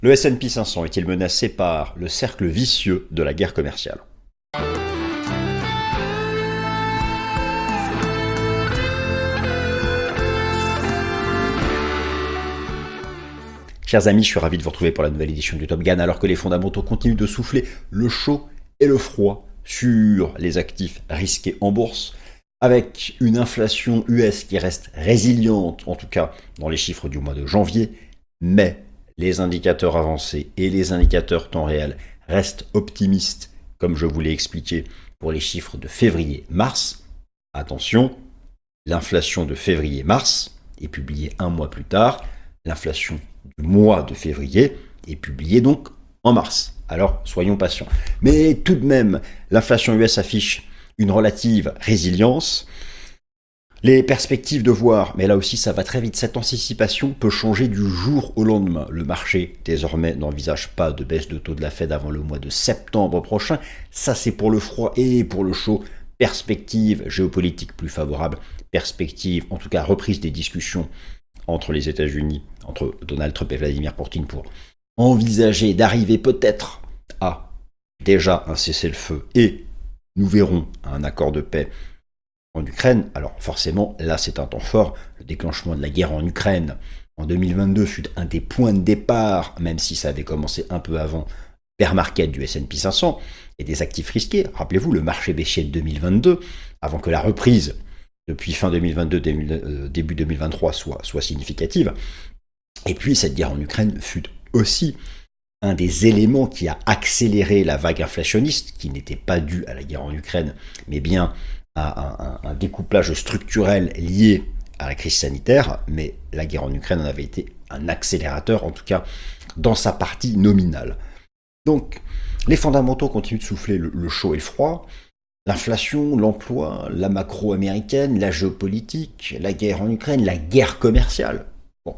Le S&P 500 est-il menacé par le cercle vicieux de la guerre commerciale? Chers amis, je suis ravi de vous retrouver pour la nouvelle édition du Top Gun. Alors que les fondamentaux continuent de souffler le chaud et le froid sur les actifs risqués en bourse, avec une inflation US qui reste résiliente, en tout cas dans les chiffres du mois de janvier, mais les indicateurs avancés et les indicateurs temps réel restent optimistes, comme je vous l'ai expliqué pour les chiffres de février-mars. Attention, l'inflation de février-mars est publiée un mois plus tard, l'inflation du mois de février est publiée donc en mars. Alors, soyons patients. Mais tout de même, l'inflation US affiche une relative résilience. Les perspectives de voir, mais là aussi ça va très vite, cette anticipation peut changer du jour au lendemain. Le marché désormais n'envisage pas de baisse de taux de la Fed avant le mois de septembre prochain. Ça c'est pour le froid et pour le chaud. Perspective géopolitique plus favorable, perspective, en tout cas reprise des discussions entre les États-Unis, entre Donald Trump et Vladimir Poutine pour envisager d'arriver peut-être à déjà un cessez-le-feu et nous verrons un accord de paix en Ukraine. Alors forcément, là c'est un temps fort. Le déclenchement de la guerre en Ukraine en 2022 fut un des points de départ, même si ça avait commencé un peu avant, bear market du S&P 500 et des actifs risqués. Rappelez-vous, le marché baissier de 2022, avant que la reprise depuis fin 2022, début 2023 soit significative. Et puis cette guerre en Ukraine fut aussi un des éléments qui a accéléré la vague inflationniste, qui n'était pas due à la guerre en Ukraine, mais bien à un découplage structurel lié à la crise sanitaire. Mais la guerre en Ukraine en avait été un accélérateur, en tout cas dans sa partie nominale. Donc les fondamentaux continuent de souffler le chaud et le froid. L'inflation, l'emploi, la macro américaine, la géopolitique, la guerre en Ukraine, la guerre commerciale. Bon.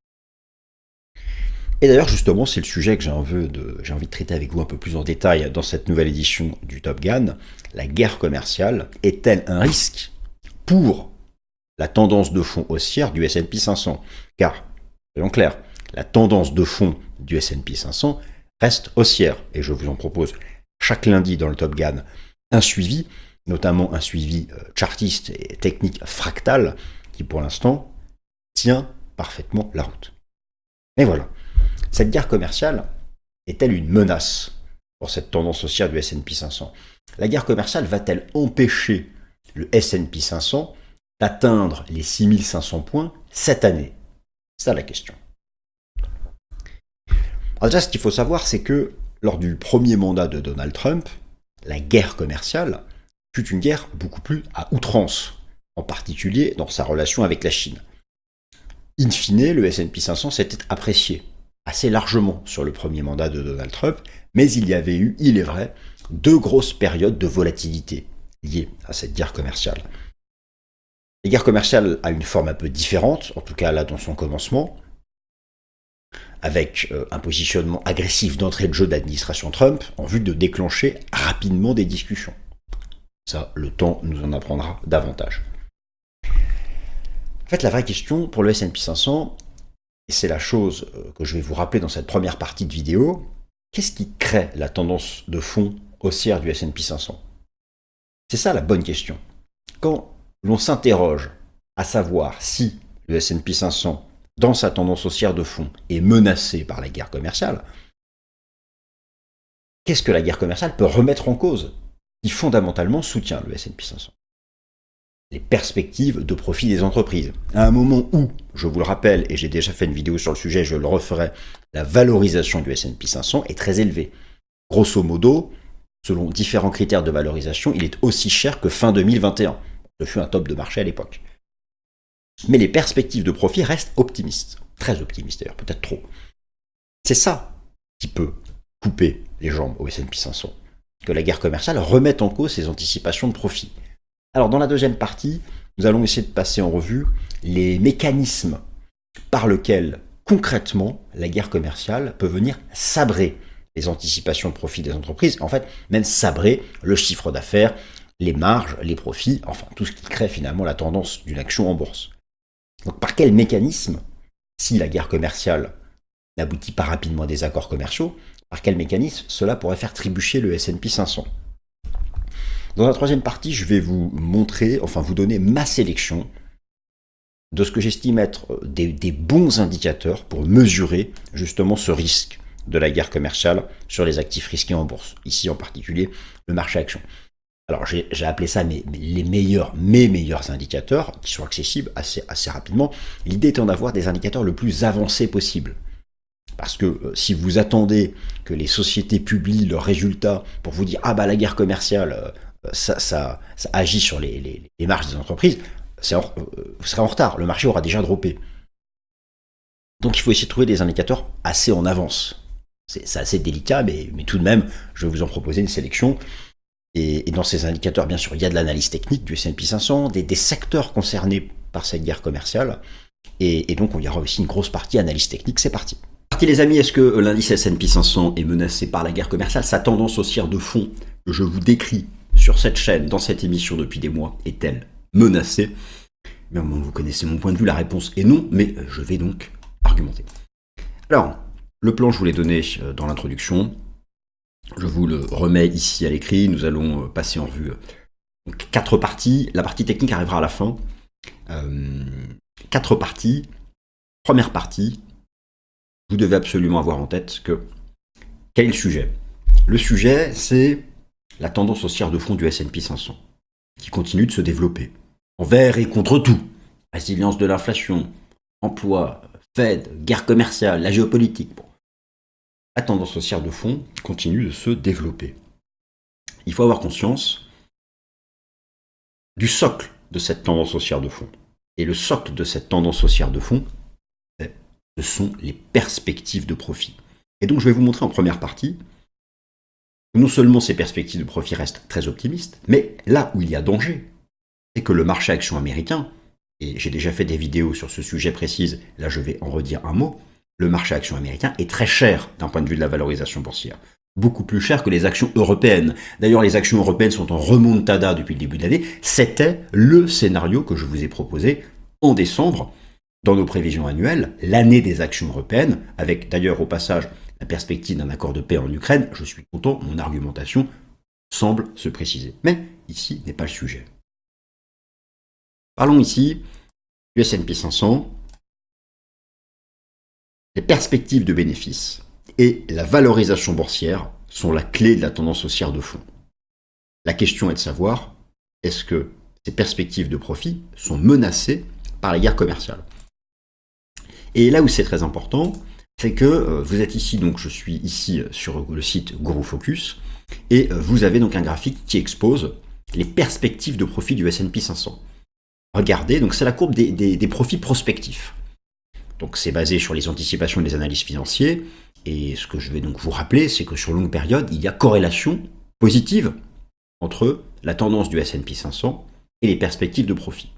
Et d'ailleurs, justement, c'est le sujet que j'ai envie de traiter avec vous un peu plus en détail dans cette nouvelle édition du Top Gun. La guerre commerciale est-elle un risque pour la tendance de fond haussière du S&P 500? Car, soyons clairs, la tendance de fond du S&P 500 reste haussière. Et je vous en propose chaque lundi dans le Top Gun un suivi, notamment un suivi chartiste et technique fractal, qui pour l'instant tient parfaitement la route. Mais voilà, cette guerre commerciale est-elle une menace pour cette tendance haussière du S&P 500? La guerre commerciale va-t-elle empêcher le S&P 500 d'atteindre les 6500 points cette année? C'est ça la question. Alors déjà, ce qu'il faut savoir, c'est que lors du premier mandat de Donald Trump, la guerre commerciale fut une guerre beaucoup plus à outrance, en particulier dans sa relation avec la Chine. In fine, le S&P 500 s'était apprécié assez largement sur le premier mandat de Donald Trump, mais il y avait eu, il est vrai, 2 grosses périodes de volatilité liées à cette guerre commerciale. La guerre commerciale a une forme un peu différente, en tout cas là dans son commencement, avec un positionnement agressif d'entrée de jeu de l'administration Trump en vue de déclencher rapidement des discussions. Ça, le temps nous en apprendra davantage. En fait, la vraie question pour le S&P 500, et c'est la chose que je vais vous rappeler dans cette première partie de vidéo, qu'est-ce qui crée la tendance de fond haussière du S&P 500? C'est ça la bonne question. Quand l'on s'interroge à savoir si le S&P 500 dans sa tendance haussière de fond, est menacée par la guerre commerciale, qu'est-ce que la guerre commerciale peut remettre en cause qui fondamentalement soutient le S&P 500? Les perspectives de profit des entreprises. À un moment où, je vous le rappelle, et j'ai déjà fait une vidéo sur le sujet, je le referai, la valorisation du S&P 500 est très élevée. Grosso modo, selon différents critères de valorisation, il est aussi cher que fin 2021. Ce fut un top de marché à l'époque. Mais les perspectives de profit restent optimistes. Très optimistes d'ailleurs, peut-être trop. C'est ça qui peut couper les jambes au S&P 500. Que la guerre commerciale remette en cause ses anticipations de profit. Alors dans la deuxième partie, nous allons essayer de passer en revue les mécanismes par lesquels concrètement la guerre commerciale peut venir sabrer les anticipations de profit des entreprises. En fait, même sabrer le chiffre d'affaires, les marges, les profits, enfin tout ce qui crée finalement la tendance d'une action en bourse. Donc par quel mécanisme, si la guerre commerciale n'aboutit pas rapidement à des accords commerciaux, par quel mécanisme cela pourrait faire trébucher le S&P 500. Dans la troisième partie, je vais vous montrer, enfin vous donner ma sélection de ce que j'estime être des bons indicateurs pour mesurer justement ce risque de la guerre commerciale sur les actifs risqués en bourse, ici en particulier le marché action. Alors j'ai appelé ça mes meilleurs indicateurs qui sont accessibles assez rapidement. L'idée étant d'avoir des indicateurs le plus avancés possible. Parce que si vous attendez que les sociétés publient leurs résultats pour vous dire « Ah bah la guerre commerciale, ça agit sur les marges des entreprises », vous serez en retard, le marché aura déjà droppé. Donc il faut essayer de trouver des indicateurs assez en avance. C'est assez délicat, mais tout de même, je vais vous en proposer une sélection. Et dans ces indicateurs, bien sûr, il y a de l'analyse technique du S&P 500, des secteurs concernés par cette guerre commerciale, et donc il y aura aussi une grosse partie analyse technique. C'est parti. Les amis, est-ce que l'indice S&P 500 est menacé par la guerre commerciale? Sa tendance haussière de fond que je vous décris sur cette chaîne, dans cette émission depuis des mois, est-elle menacée? Bien, vous connaissez mon point de vue, la réponse est non, mais je vais donc argumenter. Alors, le plan, je vous l'ai donné dans l'introduction. Je vous le remets ici à l'écrit. Nous allons passer en revue 4 parties. La partie technique arrivera à la fin. 4 parties. Première partie, vous devez absolument avoir en tête que quel est le sujet? Le sujet, c'est la tendance haussière de fond du S&P 500, qui continue de se développer, envers et contre tout. Résilience de l'inflation, emploi, Fed, guerre commerciale, la géopolitique. Bon. La tendance haussière de fond continue de se développer. Il faut avoir conscience du socle de cette tendance haussière de fond. Et le socle de cette tendance haussière de fond, ce sont les perspectives de profit. Et donc je vais vous montrer en première partie que non seulement ces perspectives de profit restent très optimistes, mais là où il y a danger, c'est que le marché action américain, et j'ai déjà fait des vidéos sur ce sujet précis, là je vais en redire un mot, le marché action américain est très cher d'un point de vue de la valorisation boursière. Beaucoup plus cher que les actions européennes. D'ailleurs, les actions européennes sont en remontada depuis le début de l'année. C'était le scénario que je vous ai proposé en décembre, dans nos prévisions annuelles, l'année des actions européennes, avec d'ailleurs au passage la perspective d'un accord de paix en Ukraine. Je suis content, mon argumentation semble se préciser. Mais ici n'est pas le sujet. Parlons ici du S&P 500, les perspectives de bénéfices et la valorisation boursière sont la clé de la tendance haussière de fond. La question est de savoir, est-ce que ces perspectives de profit sont menacées par la guerre commerciale? Et là où c'est très important, c'est que vous êtes ici, donc je suis ici sur le site Guru Focus, et vous avez donc un graphique qui expose les perspectives de profit du S&P 500. Regardez, donc c'est la courbe des profits prospectifs. Donc c'est basé sur les anticipations des analystes financiers, et ce que je vais donc vous rappeler, c'est que sur longue période, il y a corrélation positive entre la tendance du S&P 500 et les perspectives de profit.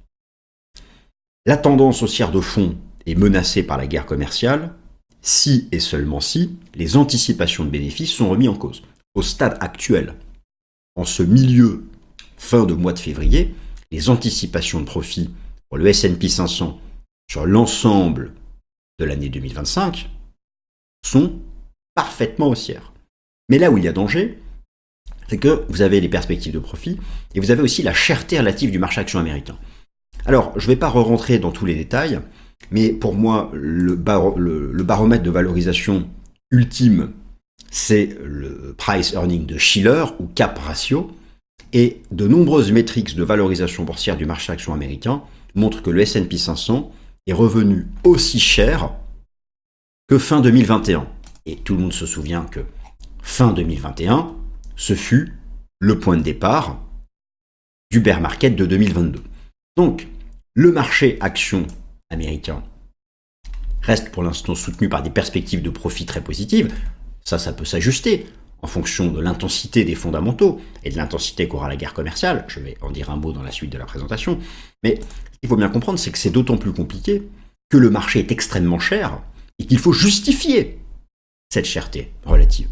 La tendance haussière de fond est menacée par la guerre commerciale si et seulement si les anticipations de bénéfices sont remises en cause. Au stade actuel, en ce milieu fin de mois de février, les anticipations de profit pour le S&P 500 sur l'ensemble de l'année 2025 sont parfaitement haussières. Mais là où il y a danger, c'est que vous avez les perspectives de profit et vous avez aussi la cherté relative du marché action américain. Alors, je ne vais pas re-rentrer dans tous les détails, mais pour moi, le baromètre de valorisation ultime, c'est le price earning de Shiller ou cap ratio, et de nombreuses métriques de valorisation boursière du marché action américain montrent que le S&P 500 est revenu aussi cher que fin 2021. Et tout le monde se souvient que fin 2021, ce fut le point de départ du bear market de 2022. Donc, le marché action américain reste pour l'instant soutenu par des perspectives de profit très positives. Ça peut s'ajuster en fonction de l'intensité des fondamentaux et de l'intensité qu'aura la guerre commerciale. Je vais en dire un mot dans la suite de la présentation. Mais ce qu'il faut bien comprendre, c'est que c'est d'autant plus compliqué que le marché est extrêmement cher et qu'il faut justifier cette cherté relative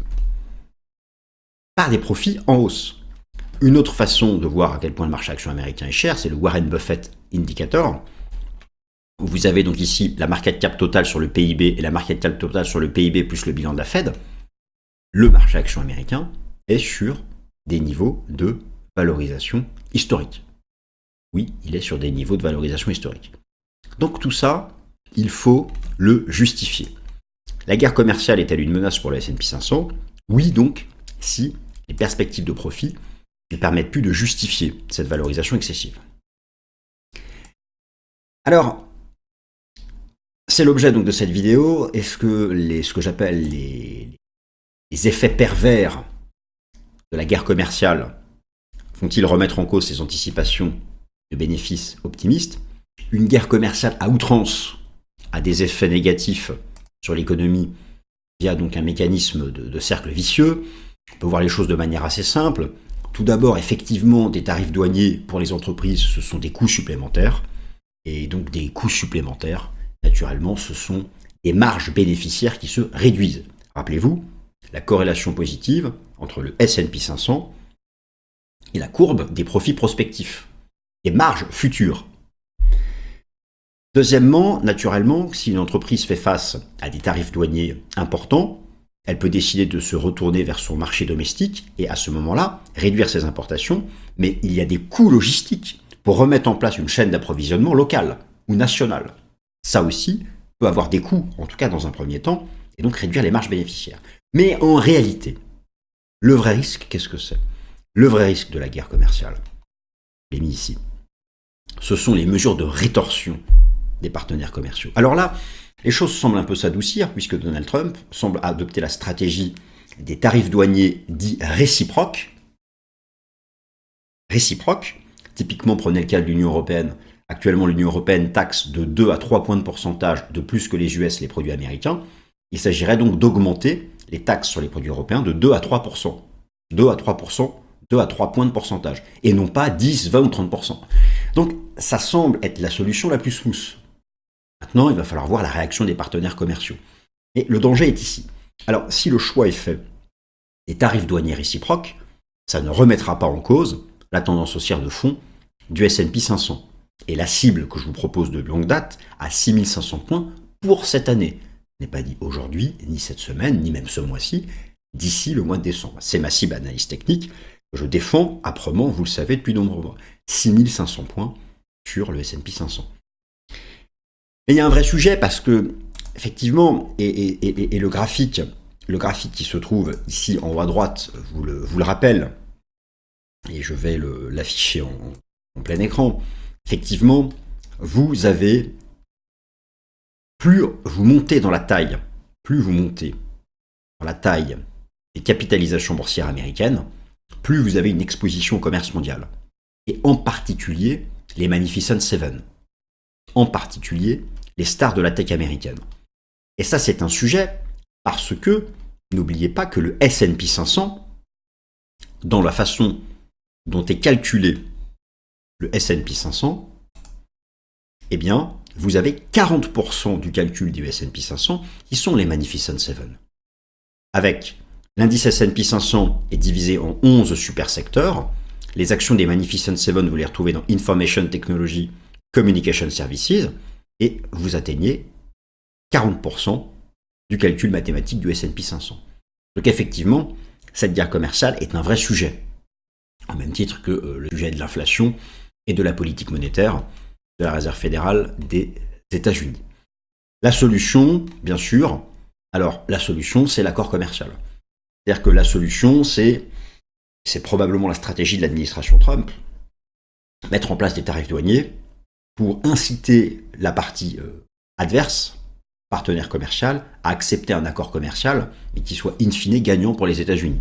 par des profits en hausse. Une autre façon de voir à quel point le marché action américain est cher, c'est le Warren Buffett Indicator. Vous avez donc ici la market cap totale sur le PIB et la market cap totale sur le PIB plus le bilan de la Fed. Le marché action américain est sur des niveaux de valorisation historique. Oui, il est sur des niveaux de valorisation historique. Donc tout ça, il faut le justifier. La guerre commerciale est-elle une menace pour le S&P 500 ? Oui, donc, si les perspectives de profit ne permettent plus de justifier cette valorisation excessive. Alors, c'est l'objet donc de cette vidéo. Est-ce que ce que j'appelle les effets pervers de la guerre commerciale font-ils remettre en cause ces anticipations de bénéfices optimistes ? Une guerre commerciale à outrance a des effets négatifs sur l'économie via donc un mécanisme de cercle vicieux. On peut voir les choses de manière assez simple. Tout d'abord, effectivement, des tarifs douaniers pour les entreprises, ce sont des coûts supplémentaires. Et donc des coûts supplémentaires, naturellement, ce sont des marges bénéficiaires qui se réduisent. Rappelez-vous, la corrélation positive entre le S&P 500 et la courbe des profits prospectifs, les marges futures. Deuxièmement, naturellement, si une entreprise fait face à des tarifs douaniers importants, elle peut décider de se retourner vers son marché domestique et à ce moment-là, réduire ses importations, mais il y a des coûts logistiques pour remettre en place une chaîne d'approvisionnement locale ou nationale. Ça aussi peut avoir des coûts, en tout cas dans un premier temps, et donc réduire les marges bénéficiaires. Mais en réalité, le vrai risque, qu'est-ce que c'est ? Le vrai risque de la guerre commerciale, je l'ai mis ici, ce sont les mesures de rétorsion des partenaires commerciaux. Alors là, les choses semblent un peu s'adoucir puisque Donald Trump semble adopter la stratégie des tarifs douaniers dits réciproques. Typiquement, prenez le cas de l'Union européenne. Actuellement, l'Union européenne taxe de 2 à 3 points de pourcentage de plus que les US les produits américains. Il s'agirait donc d'augmenter les taxes sur les produits européens de 2 à 3%. 2 à 3%, 2 à 3 points de pourcentage. Et non pas 10, 20 ou 30%. Donc, ça semble être la solution la plus smooth. Maintenant, il va falloir voir la réaction des partenaires commerciaux. Et le danger est ici. Alors, si le choix est fait des tarifs douaniers réciproques, ça ne remettra pas en cause la tendance haussière de fond du S&P 500. Et la cible que je vous propose de longue date à 6500 points pour cette année. Ce n'est pas dit aujourd'hui, ni cette semaine, ni même ce mois-ci, d'ici le mois de décembre. C'est ma cible analyse technique que je défends âprement, vous le savez, depuis de nombreux mois. 6500 points sur le S&P 500. Mais il y a un vrai sujet parce que, effectivement, et le graphique qui se trouve ici en haut à droite vous le rappelle, et je vais l'afficher en plein écran. Effectivement, vous avez, plus vous montez dans la taille, des capitalisations boursières américaines, plus vous avez une exposition au commerce mondial. Et en particulier, les Magnificent Seven. En particulier, les stars de la tech américaine. Et ça, c'est un sujet parce que, n'oubliez pas que le S&P 500, dans la façon dont est calculé le S&P 500, eh bien, vous avez 40% du calcul du S&P 500 qui sont les Magnificent Seven. Avec l'indice S&P 500 est divisé en 11 super secteurs. Les actions des Magnificent Seven, vous les retrouvez dans Information Technology, Communication Services, et vous atteignez 40% du calcul mathématique du S&P 500. Donc effectivement, cette guerre commerciale est un vrai sujet, au même titre que le sujet de l'inflation et de la politique monétaire de la Réserve fédérale des États-Unis. La solution, bien sûr, c'est l'accord commercial. C'est-à-dire que la solution, c'est probablement la stratégie de l'administration Trump, mettre en place des tarifs douaniers pour inciter la partie adverse, partenaire commercial, à accepter un accord commercial, mais qui soit in fine gagnant pour les États-Unis.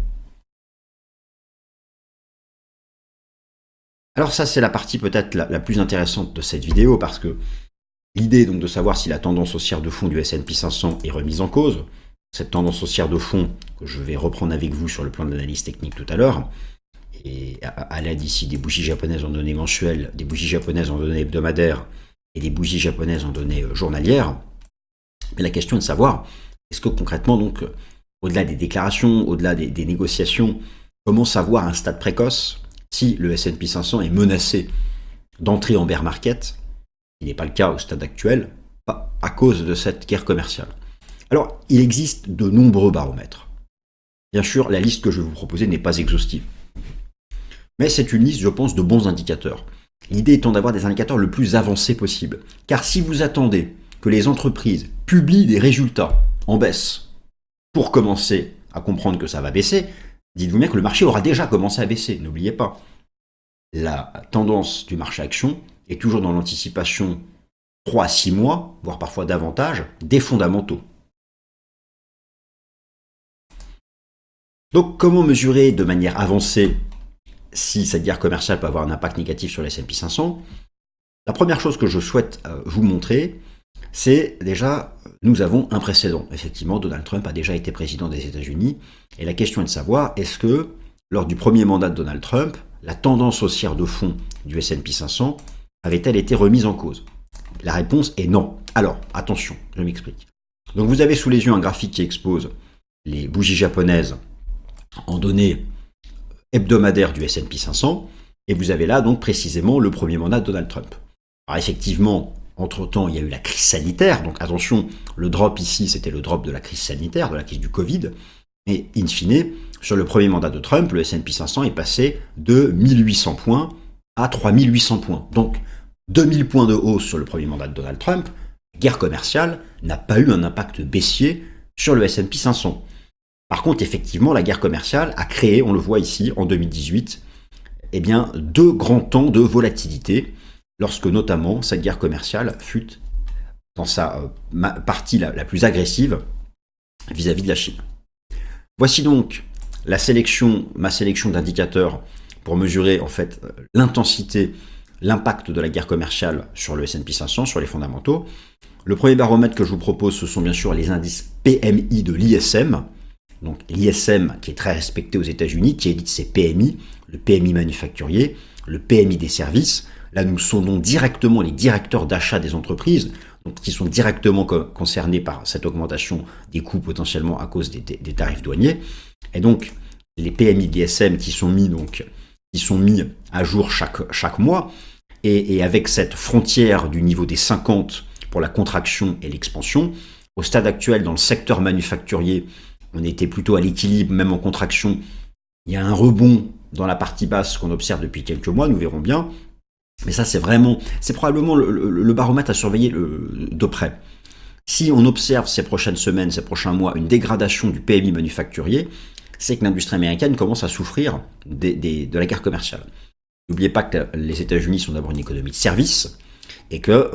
Alors ça, c'est la partie peut-être la plus intéressante de cette vidéo, parce que l'idée donc de savoir si la tendance haussière de fond du S&P 500 est remise en cause, cette tendance haussière de fond que je vais reprendre avec vous sur le plan de l'analyse technique tout à l'heure, et à l'aide ici des bougies japonaises en données mensuelles, des bougies japonaises en données hebdomadaires et des bougies japonaises en données journalières. Mais la question est de savoir, est-ce que concrètement, donc, au-delà des déclarations, au-delà des négociations, comment savoir à un stade précoce si le S&P 500 est menacé d'entrer en bear market qui n'est pas le cas au stade actuel, à cause de cette guerre commerciale. Alors, il existe de nombreux baromètres. Bien sûr, la liste que je vais vous proposer n'est pas exhaustive. Mais c'est une liste, je pense, de bons indicateurs. L'idée étant d'avoir des indicateurs le plus avancés possible. Car si vous attendez que les entreprises publient des résultats en baisse pour commencer à comprendre que ça va baisser, dites-vous bien que le marché aura déjà commencé à baisser, n'oubliez pas. La tendance du marché action est toujours dans l'anticipation 3 à 6 mois, voire parfois davantage, des fondamentaux. Donc comment mesurer de manière avancée si cette guerre commerciale peut avoir un impact négatif sur les S&P 500 ? La première chose que je souhaite vous montrer, c'est déjà, nous avons un précédent. Effectivement, Donald Trump a déjà été président des États-Unis, et la question est de savoir, est-ce que, lors du premier mandat de Donald Trump, la tendance haussière de fond du S&P 500 avait-elle été remise en cause ? La réponse est non. Alors, attention, je m'explique. Donc vous avez sous les yeux un graphique qui expose les bougies japonaises en données hebdomadaires du S&P 500, et vous avez là donc précisément le premier mandat de Donald Trump. Alors effectivement, entre-temps, il y a eu la crise sanitaire, donc attention, le drop ici, c'était le drop de la crise sanitaire, de la crise du Covid, et in fine, sur le premier mandat de Trump, le S&P 500 est passé de 1800 points à 3800 points. Donc, 2000 points de hausse sur le premier mandat de Donald Trump, guerre commerciale n'a pas eu un impact baissier sur le S&P 500. Par contre, effectivement, la guerre commerciale a créé, on le voit ici, en 2018, eh bien, 2 grands temps de volatilité, lorsque notamment cette guerre commerciale fut dans sa partie la plus agressive vis-à-vis de la Chine. Voici donc ma sélection d'indicateurs pour mesurer en fait l'intensité, l'impact de la guerre commerciale sur le S&P 500, sur les fondamentaux. Le premier baromètre que je vous propose, ce sont bien sûr les indices PMI de l'ISM. Donc l'ISM qui est très respecté aux États-Unis, qui édite ses PMI, le PMI manufacturier, le PMI des services. Là, nous sondons directement les directeurs d'achat des entreprises, donc, qui sont directement concernés par cette augmentation des coûts potentiellement à cause des tarifs douaniers. Et donc, les PMI de l'ISM qui sont mis à jour chaque mois, et avec cette frontière du niveau des 50 pour la contraction et l'expansion, au stade actuel, dans le secteur manufacturier, on était plutôt à l'équilibre, même en contraction. Il y a un rebond dans la partie basse qu'on observe depuis quelques mois, nous verrons bien. Mais ça, c'est probablement le baromètre à surveiller de près. Si on observe ces prochaines semaines, ces prochains mois, une dégradation du PMI manufacturier, c'est que l'industrie américaine commence à souffrir de la guerre commerciale. N'oubliez pas que les États-Unis sont d'abord une économie de services, et que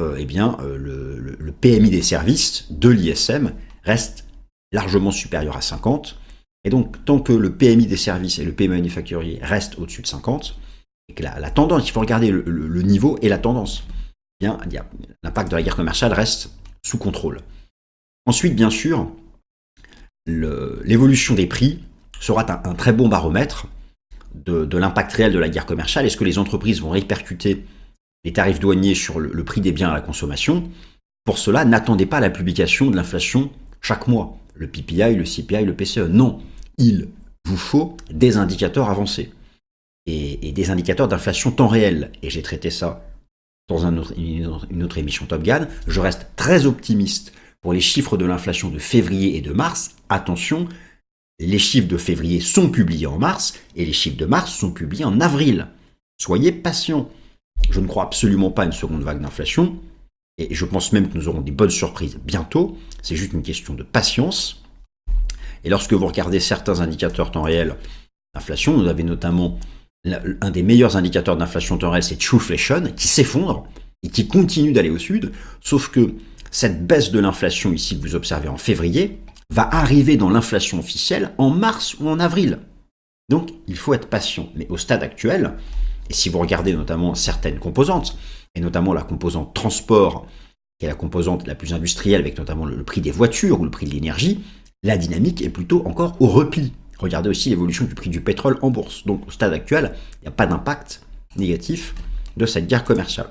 le PMI des services de l'ISM reste largement supérieur à 50. Et donc, tant que le PMI des services et le PMI manufacturier restent au-dessus de 50, et que la tendance, il faut regarder le niveau et la tendance, bien, l'impact de la guerre commerciale reste sous contrôle. Ensuite, bien sûr, l'évolution des prix sera un très bon baromètre de l'impact réel de la guerre commerciale. Est-ce que les entreprises vont répercuter les tarifs douaniers sur le prix des biens à la consommation ? Pour cela, n'attendez pas la publication de l'inflation chaque mois. Le PPI, le CPI, le PCE. Non, il vous faut des indicateurs avancés et des indicateurs d'inflation temps réel. Et j'ai traité ça dans une autre émission Top Gun. Je reste très optimiste pour les chiffres de l'inflation de février et de mars. Attention, les chiffres de février sont publiés en mars et les chiffres de mars sont publiés en avril. Soyez patients. Je ne crois absolument pas à une seconde vague d'inflation et je pense même que nous aurons des bonnes surprises bientôt. C'est juste une question de patience. Et lorsque vous regardez certains indicateurs temps réel d'inflation, vous avez notamment un des meilleurs indicateurs d'inflation temps réel, c'est Trueflation, qui s'effondre et qui continue d'aller au sud, sauf que cette baisse de l'inflation ici que vous observez en février va arriver dans l'inflation officielle en mars ou en avril. Donc il faut être patient. Mais au stade actuel, et si vous regardez notamment certaines composantes, et notamment la composante transport, qui est la composante la plus industrielle, avec notamment le prix des voitures ou le prix de l'énergie, la dynamique est plutôt encore au repli. Regardez aussi l'évolution du prix du pétrole en bourse. Donc au stade actuel, il n'y a pas d'impact négatif de cette guerre commerciale.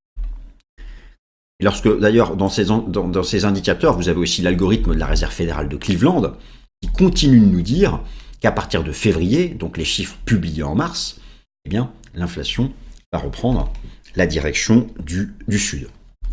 Et lorsque, d'ailleurs, dans ces indicateurs, vous avez aussi l'algorithme de la Réserve fédérale de Cleveland, qui continue de nous dire qu'à partir de février, donc les chiffres publiés en mars, eh bien, l'inflation va reprendre la direction du sud.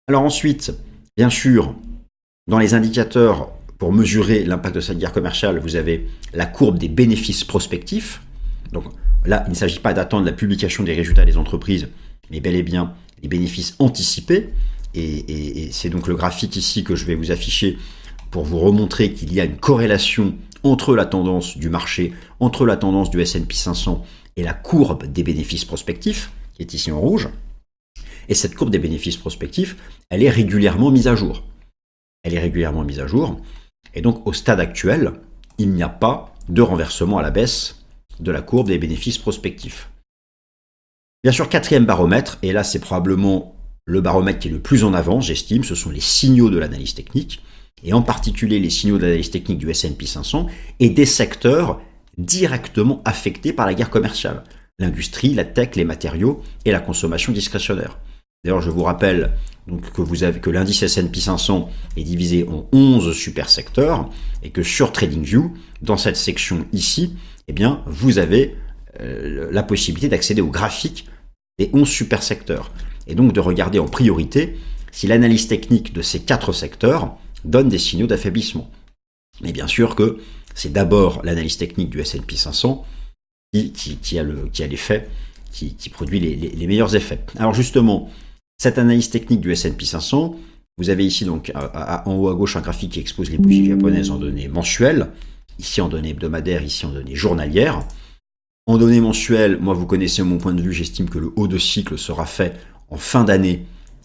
Alors ensuite, bien sûr, dans les indicateurs pour mesurer l'impact de cette guerre commerciale, vous avez la courbe des bénéfices prospectifs. Donc là, il ne s'agit pas d'attendre la publication des résultats des entreprises, mais bel et bien les bénéfices anticipés. Et c'est donc le graphique ici que je vais vous afficher pour vous remontrer qu'il y a une corrélation entre la tendance du marché, entre la tendance du S&P 500 et la courbe des bénéfices prospectifs, qui est ici en rouge. Et cette courbe des bénéfices prospectifs, elle est régulièrement mise à jour. Elle est régulièrement mise à jour. Et donc, au stade actuel, il n'y a pas de renversement à la baisse de la courbe des bénéfices prospectifs. Bien sûr, quatrième baromètre, et là, c'est probablement le baromètre qui est le plus en avant, j'estime, ce sont les signaux de l'analyse technique, et en particulier les signaux de l'analyse technique du S&P 500 et des secteurs directement affectés par la guerre commerciale. L'industrie, la tech, les matériaux et la consommation discrétionnaire. D'ailleurs, je vous rappelle donc que l'indice S&P 500 est divisé en 11 super secteurs et que sur TradingView, dans cette section ici, eh bien, vous avez la possibilité d'accéder au graphique des 11 super secteurs et donc de regarder en priorité si l'analyse technique de ces 4 secteurs donne des signaux d'affaiblissement. Mais bien sûr que c'est d'abord l'analyse technique du S&P 500 qui a l'effet, qui produit les meilleurs effets. Alors justement, cette analyse technique du S&P 500, vous avez ici donc en haut à gauche un graphique qui expose les bougies japonaises en données mensuelles, ici en données hebdomadaires, ici en données journalières. En données mensuelles, moi vous connaissez mon point de vue, j'estime que le haut de cycle sera fait en fin d'année,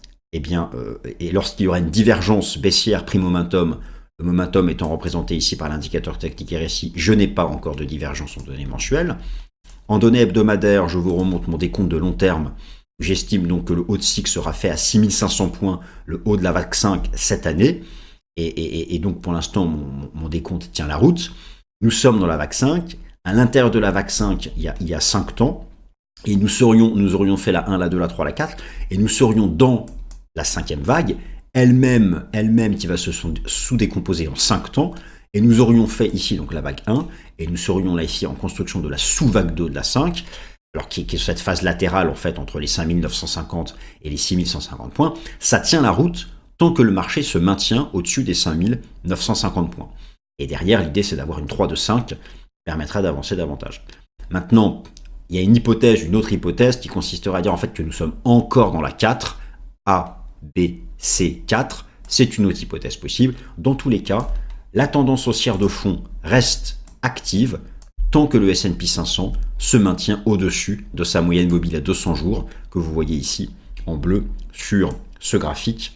et lorsqu'il y aura une divergence baissière prix-momentum, le momentum étant représenté ici par l'indicateur technique RSI, je n'ai pas encore de divergence en données mensuelles. En données hebdomadaires, je vous remonte mon décompte de long terme. J'estime donc que le haut de cycle sera fait à 6500 points, le haut de la VAC 5 cette année. Et donc pour l'instant, mon décompte tient la route. Nous sommes dans la VAC 5. À l'intérieur de la VAC 5, il y a 5 temps. Et nous aurions fait la 1, la 2, la 3, la 4. Et nous serions dans la 5e vague, elle-même qui va se sous-décomposer en 5 temps. Et nous aurions fait ici donc la vague 1. Et nous serions là ici en construction de la sous-vague 2 de la 5. Alors qui est cette phase latérale en fait entre les 5950 et les 6150 points, ça tient la route tant que le marché se maintient au-dessus des 5950 points. Et derrière, l'idée c'est d'avoir une 3 de 5 qui permettra d'avancer davantage. Maintenant, il y a une autre hypothèse qui consisterait à dire en fait que nous sommes encore dans la 4, A, B, C, 4. C'est une autre hypothèse possible. Dans tous les cas, la tendance haussière de fond reste active tant que le S&P 500 se maintient au-dessus de sa moyenne mobile à 200 jours, que vous voyez ici en bleu sur ce graphique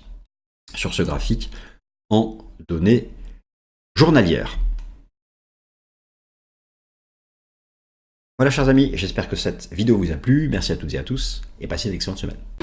en données journalières. Voilà chers amis, j'espère que cette vidéo vous a plu, merci à toutes et à tous, et passez une excellente semaine.